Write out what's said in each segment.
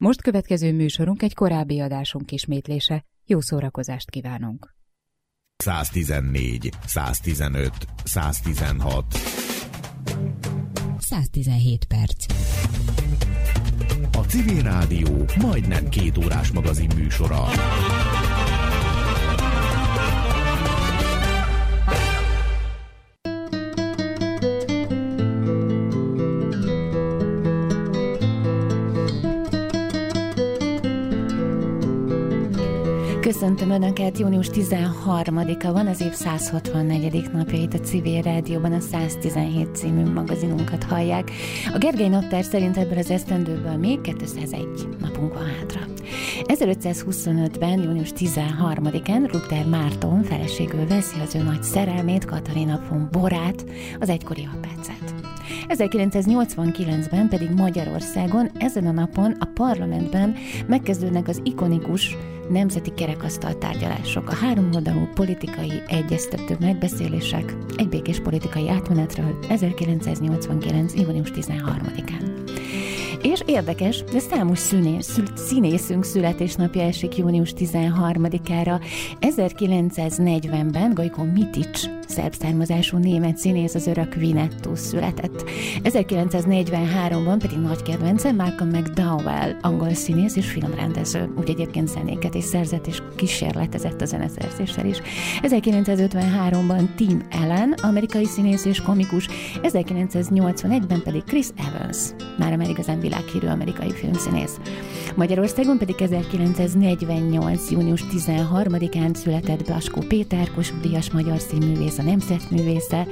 Most következő műsorunk egy korábbi adásunk ismétlése. Jó szórakozást kívánunk! 114, 115, 116 117 perc. A Civil Rádió majdnem 2 órás magazin műsora. Köszöntöm Önöket, június 13-a van, az év 164. napja itt a Civil Rádióban, a 117 című magazinunkat hallják. A Gergely naptár szerint ebből az esztendőből még 201 napunk van hátra. 1525-ben, június 13-án Luther Márton feleségül veszi az ő nagy szerelmét, Katarina von Borát, az egykori apácát. 1989-ben pedig Magyarországon ezen a napon a parlamentben megkezdődnek az ikonikus nemzeti kerekasztal tárgyalások, a háromoldalú politikai egyeztető megbeszélések egy békés politikai átmenetről 1989. június 13-án. És érdekes, de számos színészünk születésnapja esik június 13-ára. 1940-ben Gojko Mitić, szerb származású német színész, az örök Winnetou született. 1943-ban pedig nagy kedvence Malcolm McDowell, angol színész és filmrendező, úgy egyébként zenéket is szerzett és kísérletezett a zeneszerzéssel is. 1953-ban Tim Allen, amerikai színész és komikus, 1981-ben pedig Chris Evans, már igazán világhírű amerikai filmszínész. Magyarországon pedig 1948. június 13-án született Blaskó Péter, Kossuth-díjas magyar színművész, a nemzetművésze,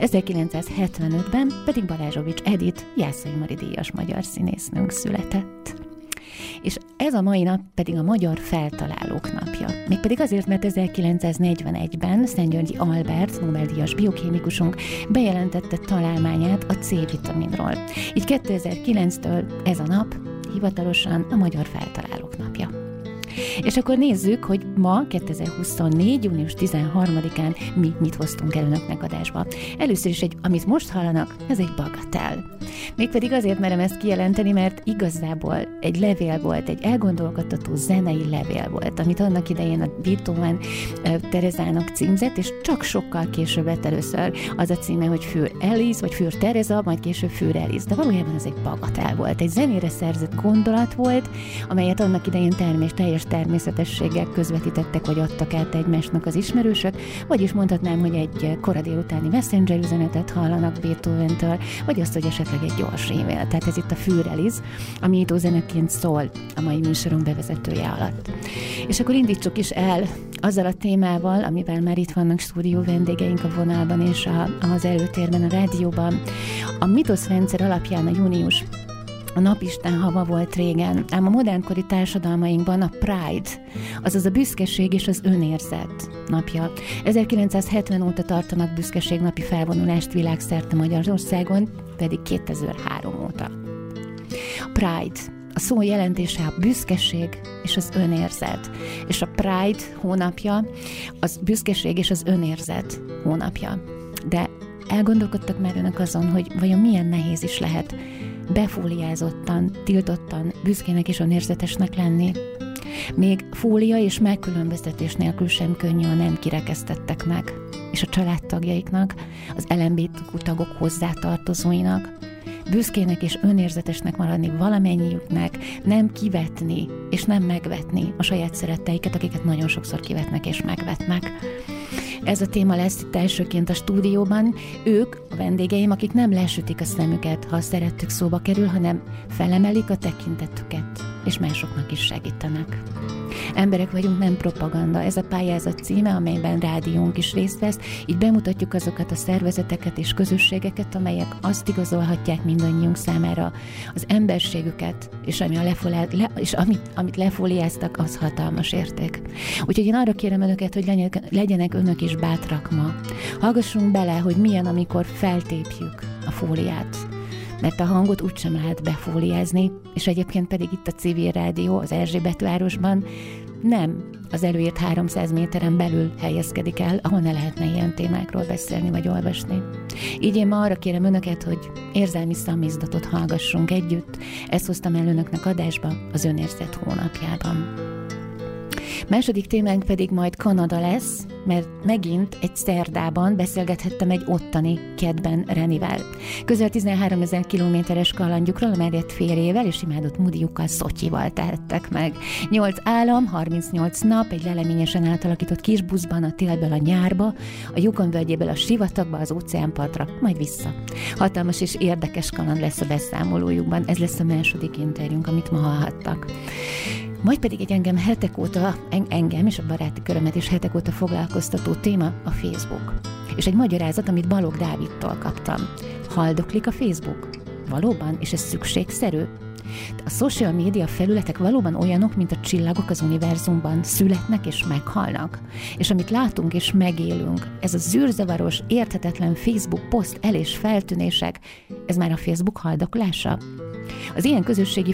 1975-ben pedig Balázsovics Edith, Jászai Mari díjas magyar színésznőnk született. És ez a mai nap pedig a magyar feltalálók napja. Mégpedig azért, mert 1941-ben Szentgyörgyi Albert, Nobel-díjas biokémikusunk bejelentette találmányát a C-vitaminról. Így 2009-től ez a nap hivatalosan a magyar feltalálók napja. És akkor nézzük, hogy ma, 2024. június 13-án mi mit hoztunk el önöknek adásba. Először is amit most hallanak, ez egy bagatel. Mégpedig azért merem ezt kijelenteni, mert igazából egy levél volt, egy elgondolkodtató zenei levél volt, amit annak idején a Beethoven Terezának címzett, és csak sokkal később lett először az a címe, hogy Für Alice, vagy Für Tereza, majd később Für Alice. De valójában ez egy bagatel volt. Egy zenére szerzett gondolat volt, amelyet annak idején teljes természetességgel közvetítettek, vagy adtak át egymásnak az ismerősök, vagyis mondhatnám, hogy egy kora délutáni messenger üzenetet hallanak Beethoventől, vagy azt, hogy esetleg egy gyors e-mail. Tehát ez itt a Für Alice, ami nyitó-zeneként szól a mai műsorunk bevezetője alatt. És akkor indítsuk is el azzal a témával, amivel már itt vannak stúdió vendégeink a vonalban és az előtérben, a rádióban. A mitoszrendszer alapján a június a napisten hava volt régen, ám a modernkori társadalmainkban a Pride, azaz a büszkeség és az önérzet napja. 1970 óta tartanak büszkeségnapi felvonulást világszerte, Magyarországon pedig 2003 óta. A Pride, a szó jelentése a büszkeség és az önérzet. És a Pride hónapja az büszkeség és az önérzet hónapja. De elgondolkodtak már önök azon, hogy vajon milyen nehéz is lehet befóliázottan, tiltottan, büszkének és önérzetesnek lenni. Még fólia és megkülönböztetés nélkül sem könnyű a nem kirekesztetteknek, és a családtagjaiknak, az LMBTQ tagok hozzátartozóinak. Büszkének és önérzetesnek maradni valamennyiüknek, nem kivetni és nem megvetni a saját szeretteiket, akiket nagyon sokszor kivetnek és megvetnek. Ez a téma lesz itt elsőként a stúdióban. Ők, a vendégeim, akik nem lesütik a szemüket, ha a szerettük szóba kerül, hanem felemelik a tekintetüket, és másoknak is segítenek. Emberek vagyunk, nem propaganda. Ez a pályázat címe, amelyben rádiónk is részt vesz. Így bemutatjuk azokat a szervezeteket és közösségeket, amelyek azt igazolhatják mindannyiunk számára az emberségüket, és, amit lefóliáztak, az hatalmas érték. Úgyhogy én arra kérem önöket, hogy legyenek önök is bátrak ma. Hallgassunk bele, hogy milyen, amikor feltépjük a fóliát. Mert a hangot úgysem lehet befóliázni, és egyébként pedig itt a Civil Rádió, az Erzsébetvárosban nem az előírt 300 méteren belül helyezkedik el, ahol ne lehetne ilyen témákról beszélni vagy olvasni. Így én ma arra kérem önöket, hogy érzelmi szamizdatot hallgassunk együtt. Ezt hoztam el önöknek adásba az Önérzet hónapjában. Második témánk pedig majd Kanada lesz, mert megint egy szerdában beszélgethettem egy ottani kedben Renivel. Közel 13 000 kilométeres kalandjukról, amelyet férjével és imádott Moodyjukkal, Szotyival tettek meg. 8 állam, 38 nap, egy leleményesen átalakított kis buszban a télből a nyárba, a Yukon völgyéből a sivatagba, az óceánpartra, majd vissza. Hatalmas és érdekes kaland lesz a beszámolójukban, ez lesz a második interjúnk, amit ma hallhattak. Majd pedig egy engem és a baráti körömet is hetek óta foglalkoztató téma a Facebook. És egy magyarázat, amit Balogh Dávidtól kaptam. Haldoklik a Facebook? Valóban? És ez szükségszerű? A social media felületek valóban olyanok, mint a csillagok az univerzumban, születnek és meghalnak. És amit látunk és megélünk, ez a zűrzavaros, érthetetlen Facebook poszt el- és feltűnések, ez már a Facebook haldoklása? Az ilyen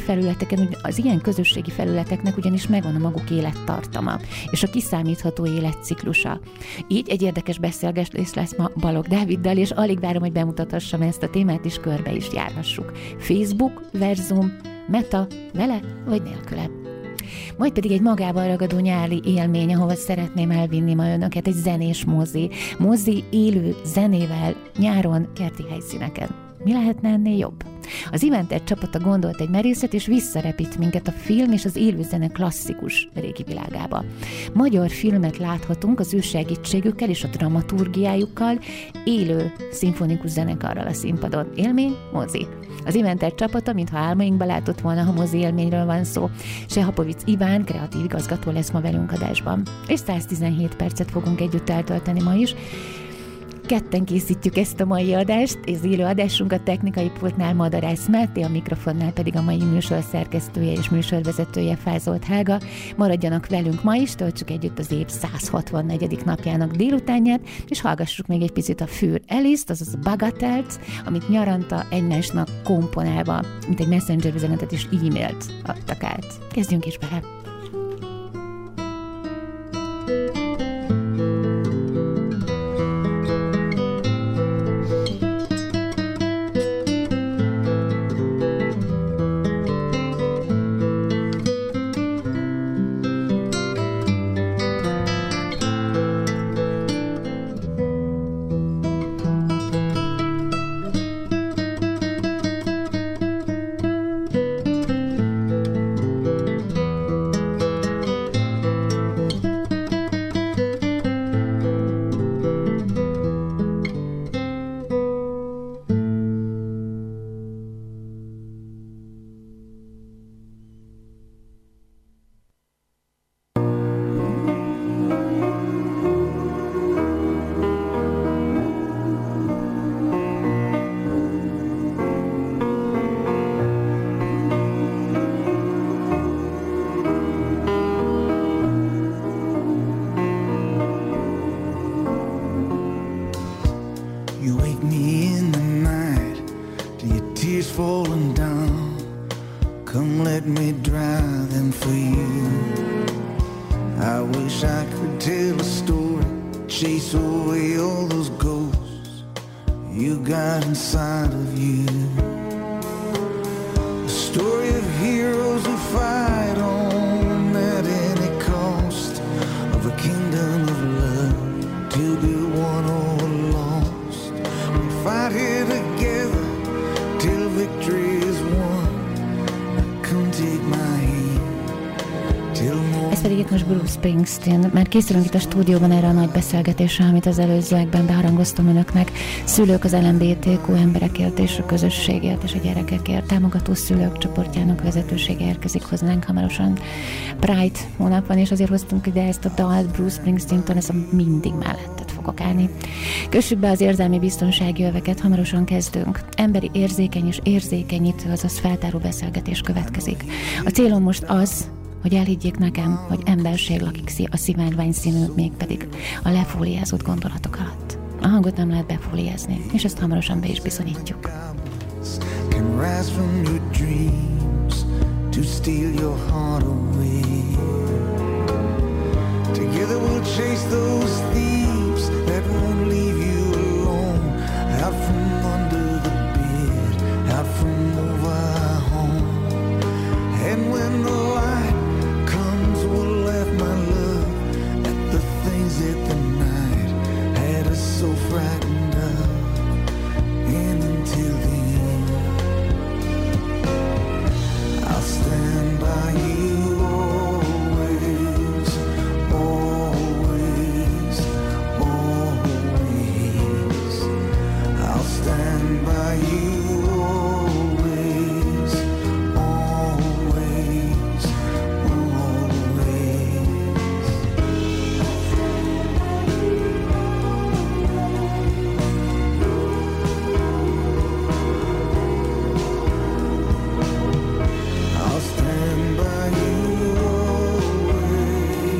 közösségi felületeknek ugyanis megvan a maguk élettartama, és a kiszámítható életciklusa. Így egy érdekes beszélgetés lesz ma Balogh Dáviddal, és alig várom, hogy bemutathassam ezt a témát, és körbe is járhassuk. Facebook, Verzum, Meta, vele vagy nélküle. Majd pedig egy magával ragadó nyári élmény, ahova szeretném elvinni ma önöket, egy zenés mozi. Mozi élő zenével, nyáron, kerti helyszíneken. Mi lehetne ennél jobb? Az Eventer csapata gondolt egy merészet, és visszarepít minket a film és az élőzene klasszikus régi világába. Magyar filmet láthatunk az ő segítségükkel és a dramaturgiájukkal, élő szimfonikus zenekarral a színpadon. Élmény, mozi. Az Eventer csapata, mintha álmainkba látott volna, ha mozi élményről van szó. Sehapovics Iván, kreatív igazgató lesz ma velünk adásban. És 117 percet fogunk együtt eltölteni ma is. Ketten készítjük ezt a mai adást, az élő adásunk a technikai pultnál Madarász Máté, a mikrofonnál pedig a mai műsor szerkesztője és műsorvezetője Fázolt Helga. Maradjanak velünk ma is, töltsük együtt az év 164. napjának délutánját, és hallgassuk még egy picit a Für Alice-t, azaz a Bagatelt, amit nyaranta egymásnak komponálva, mint egy messenger üzenetet és e-mailt adtak át. Kezdjünk is bele! Springsteen, mert készülünk itt a stúdióban erre a nagy beszélgetésre, amit az előzőekben beharangoztam önöknek. Szülők az LMBTQ emberekért és a közösségért és a gyerekekért támogató szülők csoportjának vezetősége érkezik hozzánk hamarosan. Pride hónap van, és azért hoztunk ide ezt a dalt Bruce Springsteen-től, ez a mindig melletted fogok állni. Kössük be az érzelmi biztonsági öveket, hamarosan kezdünk. Emberi érzékeny és érzékenyítő, azaz feltáró beszélgetés következik. A célom most az, hogy elhiggyék nekem, hogy emberség lakik a szivárvány színű, mégpedig a lefóliázott gondolatok alatt. A hangot nem lehet befóliázni, és ezt hamarosan be is bizonyítjuk. Together we'll chase those thieves that won't leave you alone. Out from under the bed, out from over our home. And when the light comes, we'll laugh, my love, at the things that the night had us so frightened of. And until then, I'll stand by you always, always, always. I'll stand by you always, always, always. I'll stand by you always.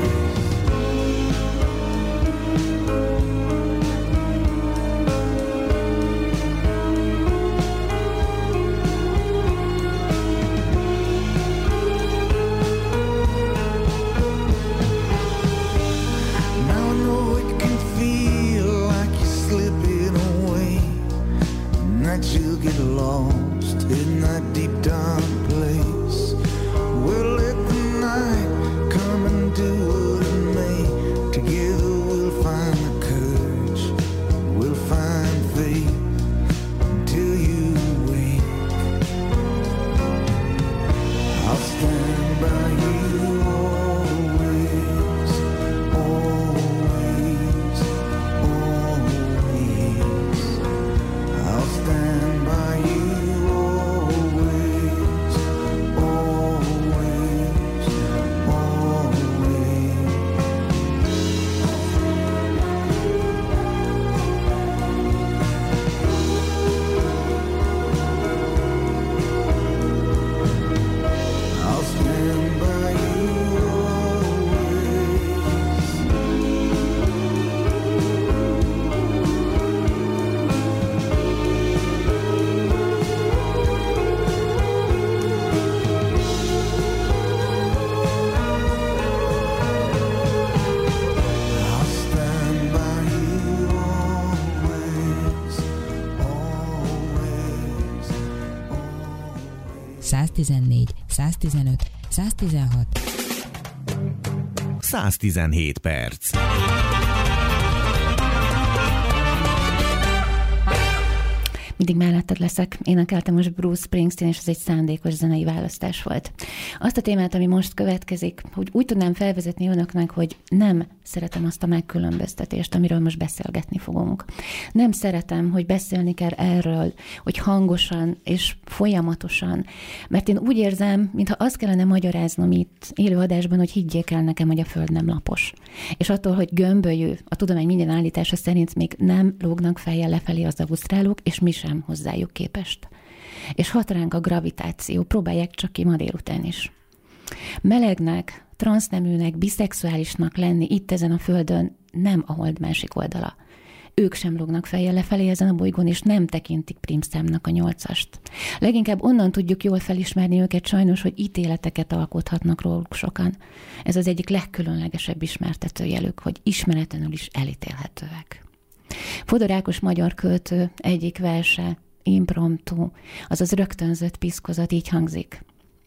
Now I know it can feel like you're slipping away, and that you'll get lost in that deep dark place. We'll let the night come and do what it may. Together we'll find the courage, we'll find faith until you wake. I'll stand by you always, always, always. I'll stand by you always, always, always. I'll stand by you I'll stand by you always, always, always. 114, 115, 116. 117 perc. Mindig melletted leszek. Énekeltem most Bruce Springsteen, és ez egy szándékos zenei választás volt. Azt a témát, ami most következik, hogy úgy tudnám felvezetni önöknek, hogy nem szeretem azt a megkülönböztetést, amiről most beszélgetni fogunk. Nem szeretem, hogy beszélni kell erről, hogy hangosan és folyamatosan, mert én úgy érzem, mintha azt kellene magyaráznom itt élő adásban, hogy higgyék el nekem, hogy a Föld nem lapos. És attól, hogy gömbölyű, a tudomány minden állítása szerint még nem lógnak fejjel lefelé az ausztrálok, és mi sem hozzájuk képest. És hat ránk a gravitáció, próbálják csak ki ma délután is. Melegnek, transzneműnek, biszexuálisnak lenni itt ezen a földön nem a hold másik oldala. Ők sem lógnak fejjel lefelé ezen a bolygón, és nem tekintik prímszámnak a 8-ast. Leginkább onnan tudjuk jól felismerni őket sajnos, hogy ítéleteket alkothatnak róluk sokan. Ez az egyik legkülönlegesebb ismertetőjelük, hogy ismeretlenül is elítélhetőek. Fodor Ákos magyar költő egyik verse, impromptu, azaz rögtönzött piszkozat így hangzik.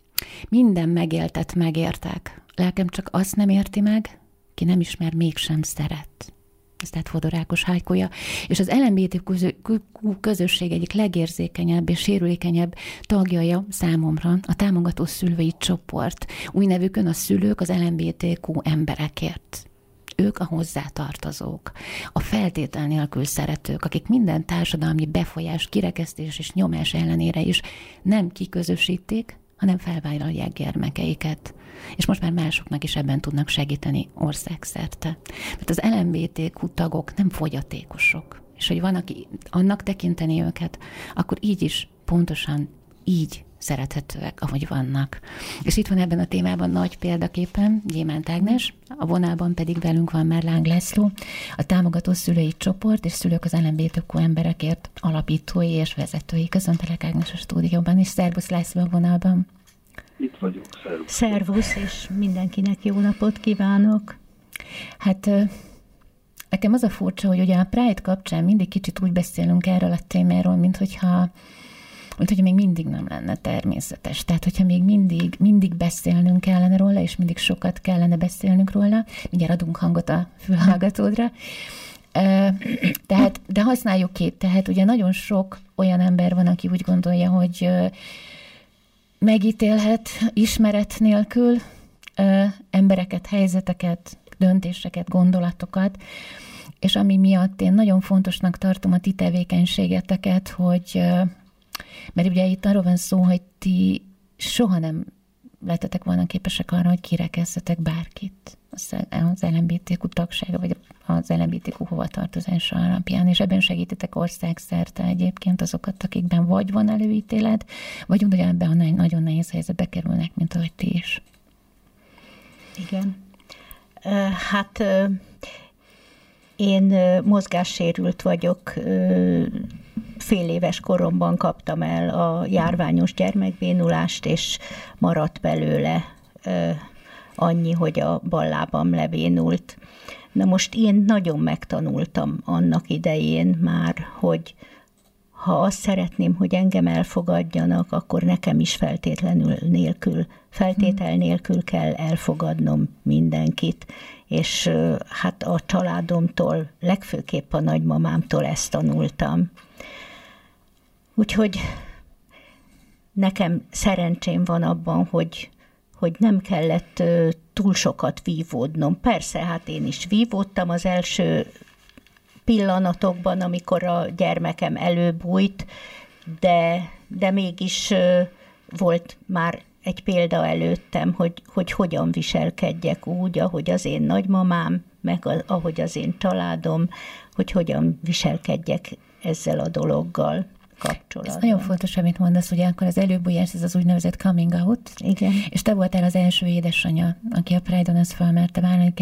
Minden megéltet megértek, lelkem csak azt nem érti meg, ki nem ismer, mégsem szeret. Ez tehát Fodor Ákos haikuja, és az LMBTQ közösség egyik legérzékenyebb és sérülékenyebb tagjaja számomra a támogató szülői csoport. Új nevükön a szülők az LMBTQ emberekért. Ők a hozzátartozók, a feltétel nélkül szeretők, akik minden társadalmi befolyás, kirekesztés és nyomás ellenére is nem kiközösítik, hanem felvállalják gyermekeiket. És most már másoknak is ebben tudnak segíteni országszerte. Mert az LMBTQ tagok nem fogyatékosok. És hogy van, aki annak tekinteni őket, akkor így is, pontosan így szerethetőek, ahogy vannak. És itt van ebben a témában nagy példaképpen Gyémánt Ágnes, a vonalban pedig velünk van már Láng László, a támogató szülői csoport és szülők az LMBTQ emberekért alapítói és vezetői. Köszöntelek, Ágnes, a stúdióban, és szervusz, László, a vonalban. Itt vagyok, szervusz. Szervusz, és mindenkinek jó napot kívánok. Hát nekem az a furcsa, hogy ugye a Pride kapcsán mindig kicsit úgy beszélünk erről a témáról, mint hogyha még mindig nem lenne természetes. Tehát, hogyha még mindig beszélnünk kellene róla, és mindig sokat kellene beszélnünk róla, mindjárt adunk hangot a fülhallgatódra. De használjuk ki. Tehát ugye nagyon sok olyan ember van, aki úgy gondolja, hogy megítélhet ismeret nélkül embereket, helyzeteket, döntéseket, gondolatokat, és ami miatt én nagyon fontosnak tartom a ti tevékenységeteket, hogy mert ugye itt arról van szó, hogy ti soha nem lettetek volna képesek arra, hogy kirekesztetek bárkit az LMBTQ tagsága, vagy az LMBTQ hovatartozása alapján, és ebben segítetek országszerte egyébként azokat, akikben vagy van előítélet, vagy úgy, hogy ebben a nagyon nehéz helyzetbe kerülnek, mint ahogy ti is. Igen. Hát én mozgássérült vagyok, fél éves koromban kaptam el a járványos gyermekbénulást, és maradt belőle annyi, hogy a bal lábam lebénult. Na most én nagyon megtanultam annak idején már, hogy ha azt szeretném, hogy engem elfogadjanak, akkor nekem is feltétel nélkül kell elfogadnom mindenkit. És hát a családomtól, legfőképp a nagymamámtól ezt tanultam. Úgyhogy nekem szerencsém van abban, hogy nem kellett túl sokat vívódnom. Persze, hát én is vívódtam az első pillanatokban, amikor a gyermekem előbújt, de mégis volt már egy példa előttem, hogy hogyan viselkedjek úgy, ahogy az én nagymamám, meg ahogy az én családom, hogy hogyan viselkedjek ezzel a dologgal kapcsolatban. Ez nagyon fontos, amit mondasz, ugye akkor az előbújás, ez az úgynevezett coming out. Igen. És te voltál az első édesanyja, aki a Pride-on ezt felmerte vállalni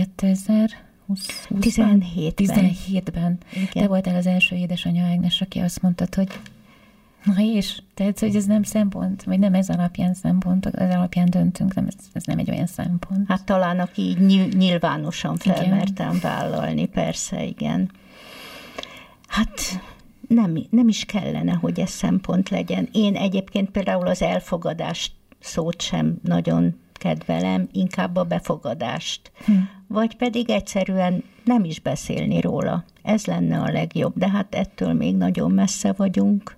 2017-ben. Te voltál az első édesanyja, Ágnes, aki azt mondtad, hogy na és, tehát, hogy ez nem szempont, vagy nem ez alapján szempont, ez alapján döntünk, nem, ez nem egy olyan szempont. Hát talán aki nyilvánosan felmertem vállalni, persze, igen. Hát nem is kellene, hogy ez szempont legyen. Én egyébként például az elfogadást szót sem nagyon kedvelem, inkább a befogadást. Vagy pedig egyszerűen nem is beszélni róla. Ez lenne a legjobb, de hát ettől még nagyon messze vagyunk.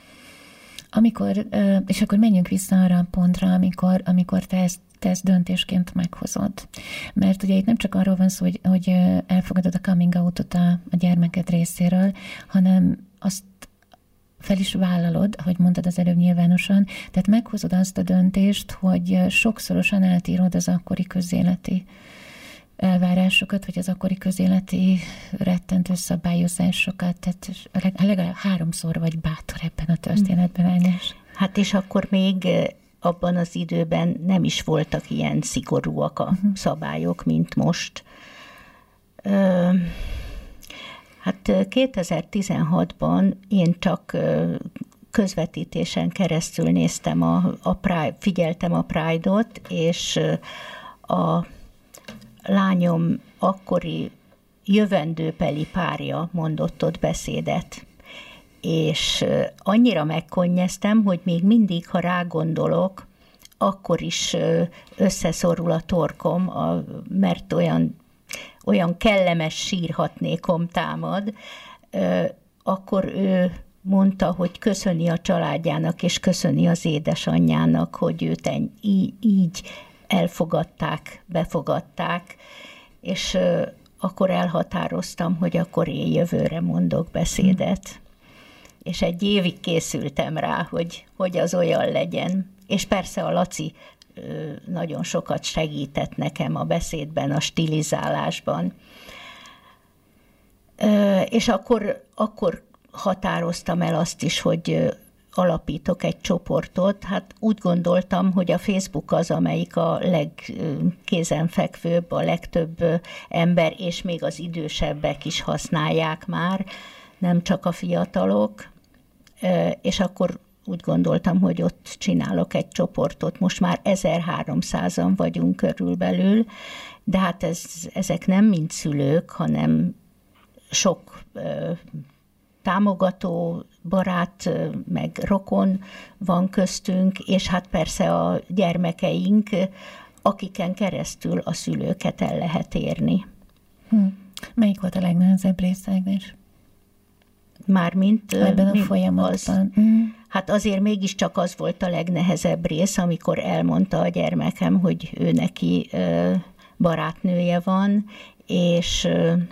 És akkor menjünk vissza arra a pontra, amikor te ezt döntésként meghozod. Mert ugye itt nem csak arról van szó, hogy elfogadod a coming out-ot a gyermeked részéről, hanem azt fel is vállalod, ahogy mondtad az előbb nyilvánosan, tehát meghozod azt a döntést, hogy sokszorosan átírod az akkori közéleti elvárásokat, vagy az akkori közéleti rettentő szabályozásokat, tehát legalább 3-szor vagy bátor ebben a történetben, Ágnes. Hát és akkor még abban az időben nem is voltak ilyen szigorúak a szabályok, mint most. Hát 2016-ban én csak közvetítésen keresztül néztem figyeltem a Pride-ot, és a lányom akkori jövendőbeli párja mondott ott beszédet. És annyira megkonnyeztem, hogy még mindig, ha rágondolok, akkor is összeszorul a torkom, mert olyan kellemes sírhatnékom támad. Akkor ő mondta, hogy köszöni a családjának, és köszöni az édesanyjának, hogy őt így elfogadták, befogadták, és akkor elhatároztam, hogy akkor én jövőre mondok beszédet. És egy évig készültem rá, hogy az olyan legyen. És persze a Laci nagyon sokat segített nekem a beszédben, a stilizálásban. És akkor határoztam el azt is, hogy alapítok egy csoportot. Hát úgy gondoltam, hogy a Facebook az, amelyik a legkézenfekvőbb, a legtöbb ember, és még az idősebbek is használják már, nem csak a fiatalok. És akkor úgy gondoltam, hogy ott csinálok egy csoportot. Most már 1300-an vagyunk körülbelül, de hát ezek nem mind szülők, hanem sok támogató, barát, meg rokon van köztünk, és hát persze a gyermekeink, akiken keresztül a szülőket el lehet érni. Melyik volt a legnehezebb része, Ágnes? Mármint ebben a folyamatban. Hát azért mégiscsak az volt a legnehezebb rész, amikor elmondta a gyermekem, hogy ő neki barátnője van, és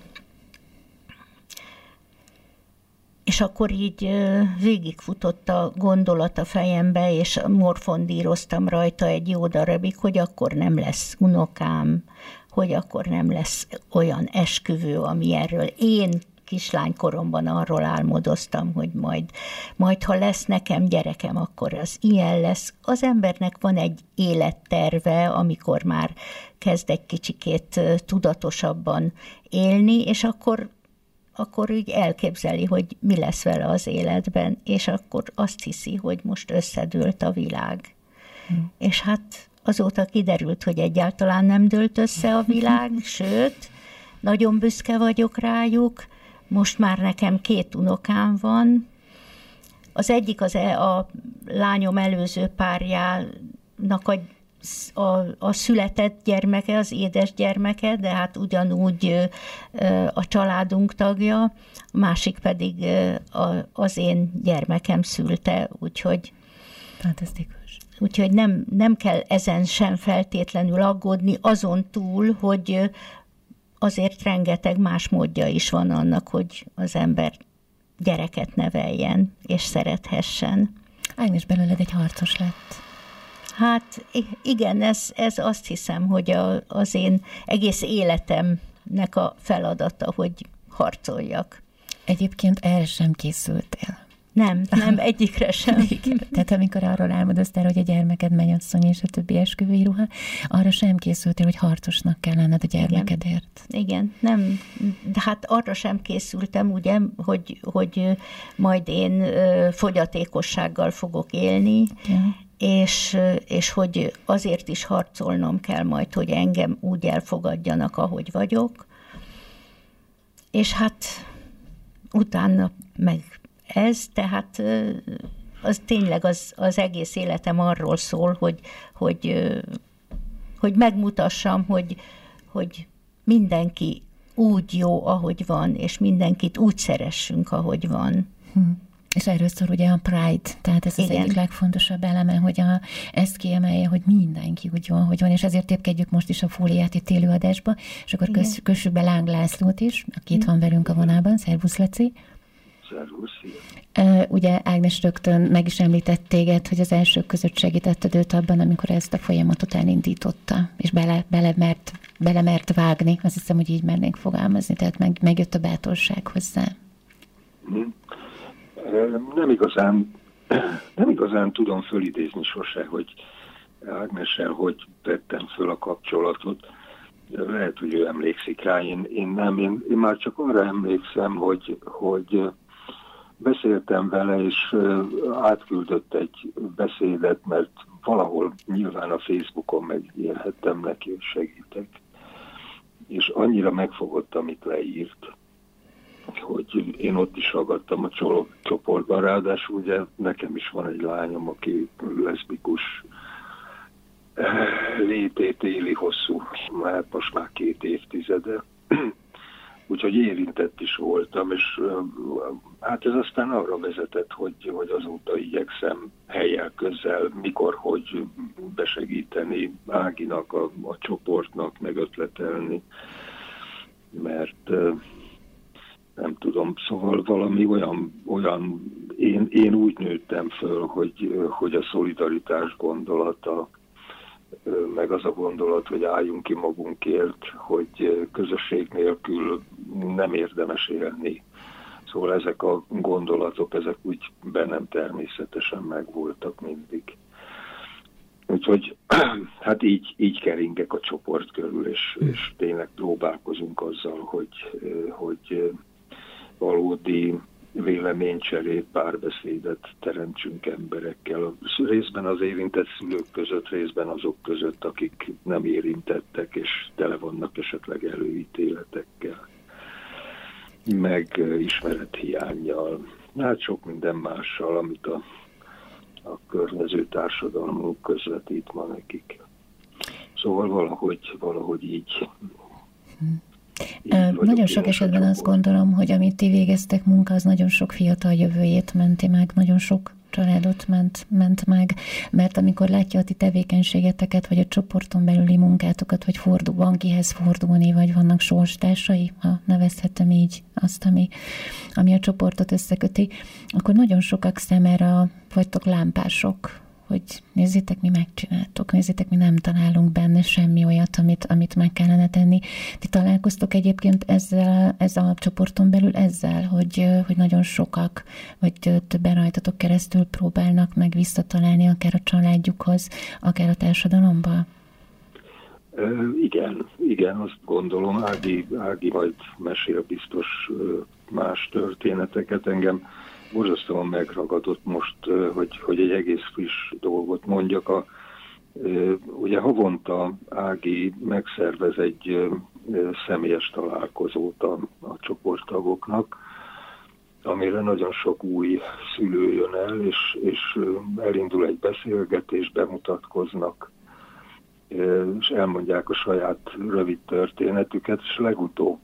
akkor így végigfutott a gondolat a fejembe, és morfondíroztam rajta egy jó darabig, hogy akkor nem lesz unokám, hogy akkor nem lesz olyan esküvő, ami erről én kislánykoromban arról álmodoztam, hogy majd ha lesz nekem gyerekem, akkor az ilyen lesz. Az embernek van egy életterve, amikor már kezd egy kicsikét tudatosabban élni, és akkor így elképzeli, hogy mi lesz vele az életben, és akkor azt hiszi, hogy most összedőlt a világ. És hát azóta kiderült, hogy egyáltalán nem dőlt össze a világ, sőt, nagyon büszke vagyok rájuk. Most már nekem 2 unokám van. Az egyik a lányom előző párjának a született gyermeke, az édes gyermeke, de hát ugyanúgy a családunk tagja, a másik pedig az én gyermekem szülte, úgyhogy fantasztikus. Úgyhogy nem kell ezen sem feltétlenül aggódni, azon túl, hogy azért rengeteg más módja is van annak, hogy az ember gyereket neveljen, és szerethessen. Ágnes belőled egy harcos lett. Hát igen, ez azt hiszem, hogy az én egész életemnek a feladata, hogy harcoljak. Egyébként erre sem készültél. Nem, egyikre sem. Tehát amikor arról álmodoztál, hogy a gyermeked mennyasszony és a többi esküvői ruha, arra sem készültél, hogy harcosnak kell lenned a gyermekedért. Igen, nem, de hát arra sem készültem, ugye, hogy majd én fogyatékossággal fogok élni, és hogy azért is harcolnom kell majd, hogy engem úgy elfogadjanak, ahogy vagyok. És hát utána meg ez, tehát az tényleg az egész életem arról szól, hogy megmutassam, hogy mindenki úgy jó, ahogy van, és mindenkit úgy szeressünk, ahogy van. És erről szól ugye a Pride, tehát ez az egyik legfontosabb eleme, hogy ezt kiemelje, hogy mindenki úgy van, hogy van, és ezért tépkedjük most is a fóliát itt élőadásba, és akkor kössük be Láng Lászlót is, aki itt van velünk a vonalban. Szervusz, Laci! Ugye Ágnes rögtön meg is említett téged, hogy az elsők között segítetted őt abban, amikor ezt a folyamatot elindította, és bele mert vágni. Azt hiszem, hogy így mernénk fogalmazni, tehát megjött a bátorság hozzá. Nem igazán tudom fölidézni sose, hogy Ágnessel hogy tettem föl a kapcsolatot. Lehet, hogy ő emlékszik rá, én nem. Én már csak arra emlékszem, hogy beszéltem vele, és átküldött egy beszédet, mert valahol nyilván a Facebookon megírhettem neki, hogy segítek. És annyira megfogott, amit leírt, hogy én ott is ragadtam a csoportban. Ráadásul ugye nekem is van egy lányom, aki leszbikus létét éli hosszú, most már 2 évtizede. Úgyhogy érintett is voltam, és hát ez aztán arra vezetett, hogy azóta igyekszem helyel közel, mikor, hogy besegíteni Áginak, a csoportnak, megötletelni, mert nem tudom, szóval valami olyan én úgy nőttem föl, hogy a szolidaritás gondolata, meg az a gondolat, hogy álljunk ki magunkért, hogy közösség nélkül nem érdemes élni. Szóval ezek a gondolatok, ezek úgy bennem természetesen megvoltak mindig. Úgyhogy hát így keringek a csoport körül, és tényleg próbálkozunk azzal, hogy valódi véleménycserét, párbeszédet teremtsünk emberekkel. Részben az érintett szülők között, részben azok között, akik nem érintettek, és tele vannak esetleg előítéletekkel, meg ismerethiánnyal, hát sok minden mással, amit a környező társadalmunk közvetít ma nekik. Szóval valahogy így. Nagyon sok esetben azt gondolom, hogy amit ti végeztek munka, az nagyon sok fiatal jövőjét menti meg, nagyon sok családot ment meg, mert amikor látja a ti tevékenységeteket, vagy a csoporton belüli munkátokat, vagy van kihez fordulni, vagy vannak sorstársai, ha nevezhetem így azt, ami a csoportot összeköti, akkor nagyon sokak számára vagytok lámpások, hogy nézzétek, mi megcsináltok, nézzétek, mi nem találunk benne semmi olyat, amit meg kellene tenni. Ti találkoztok egyébként ezzel a csoporton belül ezzel, hogy nagyon sokak, vagy többen rajtatok keresztül próbálnak meg visszatalálni akár a családjukhoz, akár a társadalomba? Igen, azt gondolom, Ági majd mesél biztos más történeteket. Engem borzasztóan megragadott most, hogy egy egész friss dolgot mondjak. Ugye havonta Ági megszervez egy személyes találkozót a csoporttagoknak, amire nagyon sok új szülő jön el, és elindul egy beszélgetés, bemutatkoznak, és elmondják a saját rövid történetüket, és legutóbb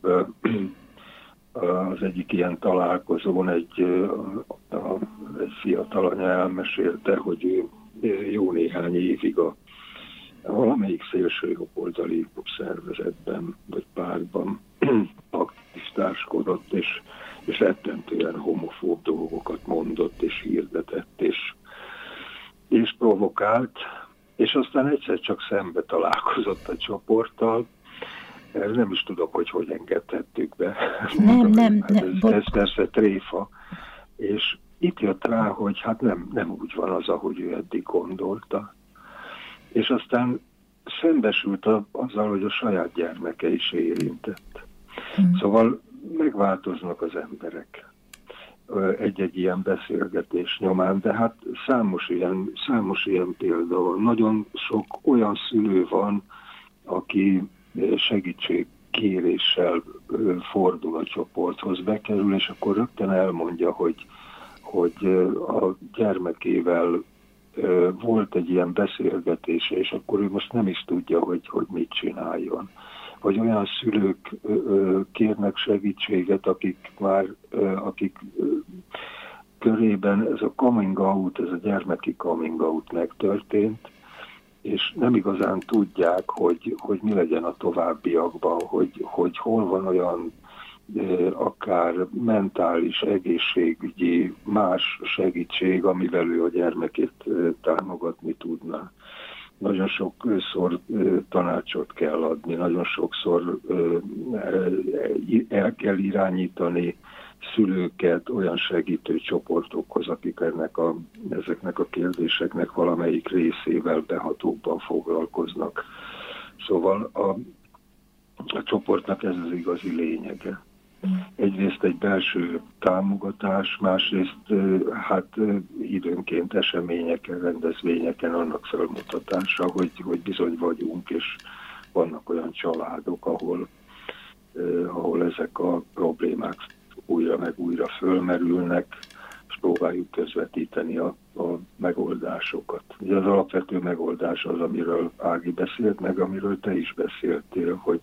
az egyik ilyen találkozón egy fiatal anya elmesélte, hogy ő jó néhány évig a valamelyik szélsőjobboldali szervezetben vagy pártban aktivistáskodott, és rettentően homofób dolgokat mondott, és hirdetett, és provokált, és aztán egyszer csak szembe találkozott a csoporttal. Nem is tudom, hogy engedhettük be. Nem. Ez persze tréfa. És itt jött rá, hogy hát nem úgy van az, ahogy ő eddig gondolta. És aztán szembesült azzal, hogy a saját gyermeke is érintett. Szóval megváltoznak az emberek egy-egy ilyen beszélgetés nyomán, de hát számos ilyen példa van. Nagyon sok olyan szülő van, aki segítségkéréssel fordul a csoporthoz, bekerül, és akkor rögtön elmondja, hogy a gyermekével volt egy ilyen beszélgetése, és akkor ő most nem is tudja, hogy mit csináljon. Vagy olyan szülők kérnek segítséget, akik körében ez a coming out, ez a gyermeki coming out megtörtént, és nem igazán tudják, hogy mi legyen a továbbiakban, hogy hol van olyan akár mentális, egészségügyi, más segítség, amivel ő a gyermekét támogatni tudná. Nagyon sokszor tanácsot kell adni, nagyon sokszor el kell irányítani szülőket olyan segítő csoportokhoz, akik ezeknek a kérdéseknek valamelyik részével behatóbban foglalkoznak. Szóval a csoportnak ez az igazi lényege. Egyrészt egy belső támogatás, másrészt hát időnként eseményeken, rendezvényeken annak felmutatása, hogy bizony vagyunk, és vannak olyan családok, ahol ezek a problémák újra meg újra fölmerülnek, és próbáljuk közvetíteni a megoldásokat. Ugye az alapvető megoldás az, amiről Ági beszélt, meg amiről te is beszéltél, hogy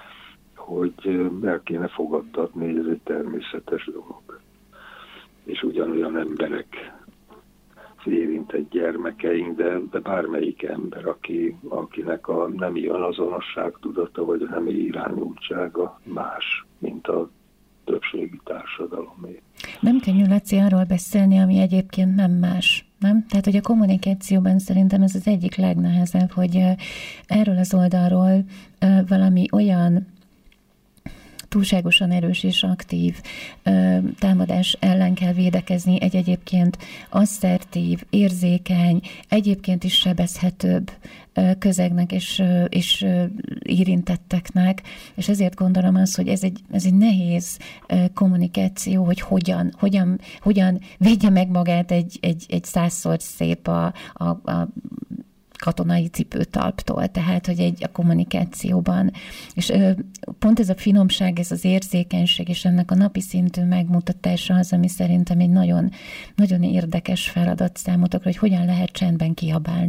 el kéne fogadtatni, hogy ez egy természetes dolog. És ugyanolyan emberek, érintett gyermekeink, de bármelyik ember, akinek a nemi azonosságtudata vagy a nemi irányultsága más, mint a többségi társadalomé. Nem könnyű, Laci, arról beszélni, ami egyébként nem más, nem? Tehát, hogy a kommunikációban szerintem ez az egyik legnehezebb, hogy erről az oldalról valami olyan túlságosan erős és aktív támadás ellen kell védekezni egy egyébként asszertív, érzékeny, egyébként is sebezhetőbb közegnek és érintetteknek, és ezért gondolom azt, hogy ez egy nehéz kommunikáció, hogy hogyan védje meg magát egy 100-szor szép a katonai cipőtalptól, tehát, hogy a kommunikációban. És pont ez a finomság, ez az érzékenység, és ennek a napi szintű megmutatása az, ami szerintem egy nagyon, nagyon érdekes feladat számotokra, hogy hogyan lehet csendben kiabálni.